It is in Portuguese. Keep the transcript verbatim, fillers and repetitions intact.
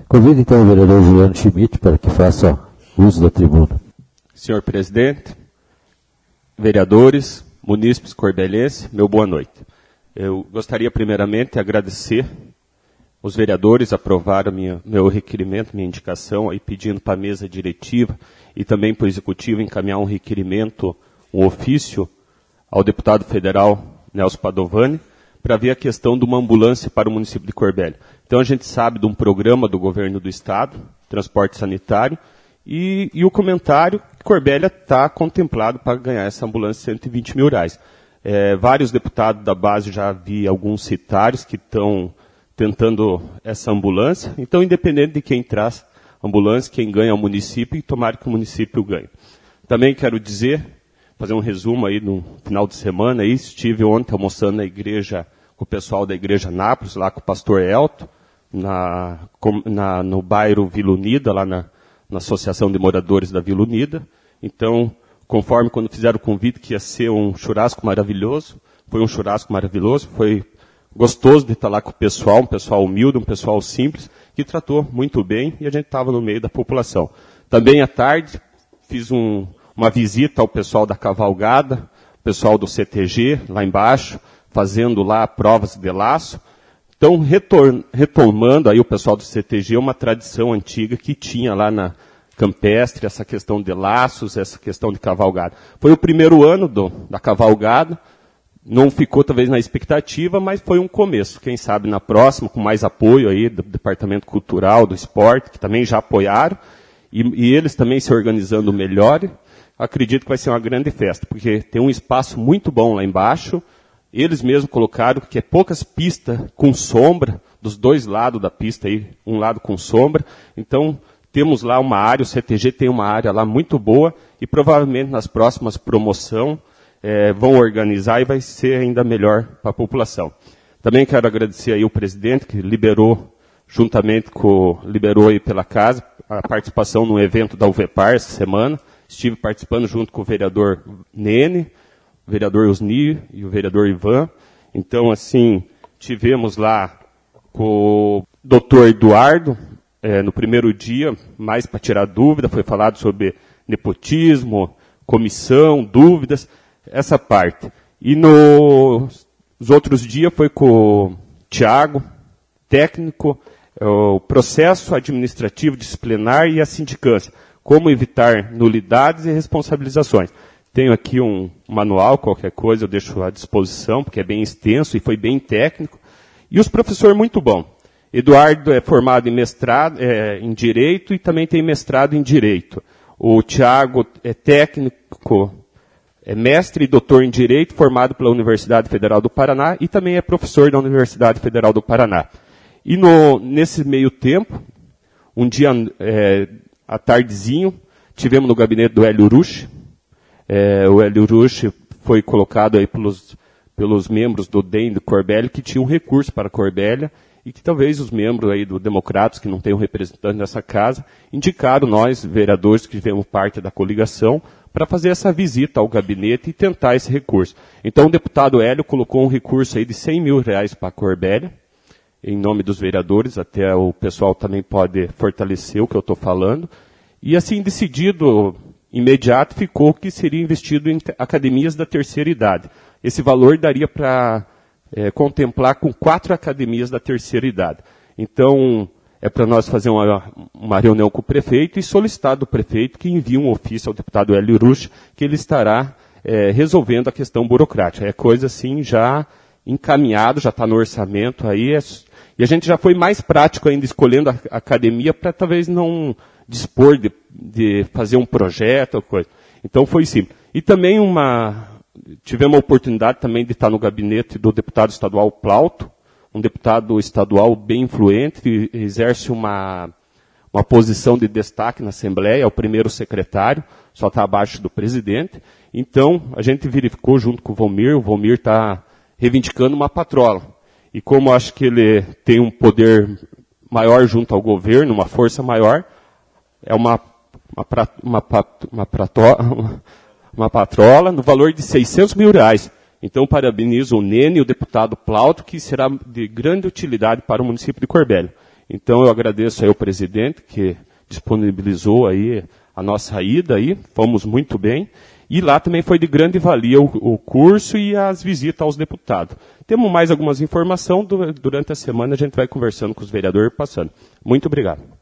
Convido então o vereador Juliano Schmidt para que faça uso da tribuna. Senhor presidente, vereadores, munícipes corbelenses, meu boa noite. Eu gostaria primeiramente de agradecer os vereadores aprovaram minha, meu requerimento, minha indicação, aí pedindo para a mesa diretiva e também para o executivo encaminhar um requerimento, um ofício ao deputado federal Nelson Padovani, para ver a questão de uma ambulância para o município de Corbélia. Então a gente sabe de um programa do governo do estado, transporte sanitário, e, e o comentário que Corbélia está contemplado para ganhar essa ambulância de cento e vinte mil reais. É, vários deputados da base já vi alguns citários que estão tentando essa ambulância. Então, independente de quem traz ambulância, quem ganha é o município e tomara que o município ganhe. Também quero dizer, fazer um resumo aí no final de semana, aí, estive ontem almoçando na igreja, com o pessoal da igreja Nápoles, lá com o pastor Elton, na, na, no bairro Vila Unida, lá na, na Associação de Moradores da Vila Unida. Então, conforme quando fizeram o convite que ia ser um churrasco maravilhoso, foi um churrasco maravilhoso, foi gostoso de estar lá com o pessoal, um pessoal humilde, um pessoal simples, que tratou muito bem e a gente estava no meio da população. Também à tarde fiz um, uma visita ao pessoal da cavalgada, pessoal do C T G, lá embaixo, fazendo lá provas de laço. Então, retor- retomando aí o pessoal do C T G, uma tradição antiga que tinha lá na Campestre, essa questão de laços, essa questão de cavalgada. Foi o primeiro ano do, da cavalgada, não ficou talvez na expectativa, mas foi um começo. Quem sabe na próxima, com mais apoio aí do Departamento Cultural, do Esporte, que também já apoiaram, e, e eles também se organizando melhor, acredito que vai ser uma grande festa, porque tem um espaço muito bom lá embaixo, eles mesmos colocaram que é poucas pistas com sombra, dos dois lados da pista aí, um lado com sombra, então temos lá uma área, o C T G tem uma área lá muito boa, e provavelmente nas próximas promoções, É, vão organizar e vai ser ainda melhor para a população. Também quero agradecer aí o presidente que liberou, juntamente com, liberou aí pela casa, a participação no evento da U V P A R essa semana. Estive participando junto com o vereador Nene, o vereador Osni e o vereador Ivan. Então, assim, tivemos lá com o doutor Eduardo, é, no primeiro dia, mais para tirar dúvida, foi falado sobre nepotismo, comissão, dúvidas, essa parte. E nos outros dias foi com o Tiago, técnico, o processo administrativo disciplinar e a sindicância. Como evitar nulidades e responsabilizações. Tenho aqui um manual, qualquer coisa eu deixo à disposição, porque é bem extenso e foi bem técnico. E os professores muito bom. Eduardo é formado em mestrado, é, em Direito e também tem mestrado em Direito. O Tiago é técnico, é mestre e doutor em Direito, formado pela Universidade Federal do Paraná e também é professor da Universidade Federal do Paraná. E no, nesse meio tempo, um dia é, à tardezinho, tivemos no gabinete do Hélio Rusch. É, o Hélio Rusch foi colocado aí pelos, pelos membros do D E M de Corbélia, que tinham um recurso para Corbélia, e que talvez os membros aí do Democratas, que não têm um representante nessa casa, indicaram nós, vereadores que tivemos parte da coligação, para fazer essa visita ao gabinete e tentar esse recurso. Então o deputado Hélio colocou um recurso aí de cem mil reais para a Corbélia, em nome dos vereadores, até o pessoal também pode fortalecer o que eu estou falando. E assim, decidido, imediato, ficou que seria investido em academias da terceira idade. Esse valor daria para é, contemplar com quatro academias da terceira idade. Então, é para nós fazer uma, uma reunião com o prefeito e solicitar do prefeito que envie um ofício ao deputado Hélio Rusch, que ele estará é, resolvendo a questão burocrática. É coisa assim já encaminhado, já está no orçamento aí. É, e a gente já foi mais prático ainda escolhendo a, a academia para talvez não dispor de, de fazer um projeto ou coisa. Então foi simples. E também uma, tivemos a oportunidade também de estar no gabinete do deputado estadual Plauto, um deputado estadual bem influente, que exerce uma, uma posição de destaque na Assembleia, é o primeiro secretário, só está abaixo do presidente. Então, a gente verificou junto com o Volmir, o Volmir está reivindicando uma patrola. E como acho que ele tem um poder maior junto ao governo, uma força maior, é uma, uma, uma, uma, uma, uma, uma patrola no valor de seiscentos mil reais. Então, parabenizo o Nene e o deputado Plauto, que será de grande utilidade para o município de Corbélia. Então eu agradeço aí ao presidente que disponibilizou aí a nossa ida aí, fomos muito bem. E lá também foi de grande valia o, o curso e as visitas aos deputados. Temos mais algumas informações, durante a semana a gente vai conversando com os vereadores e passando. Muito obrigado.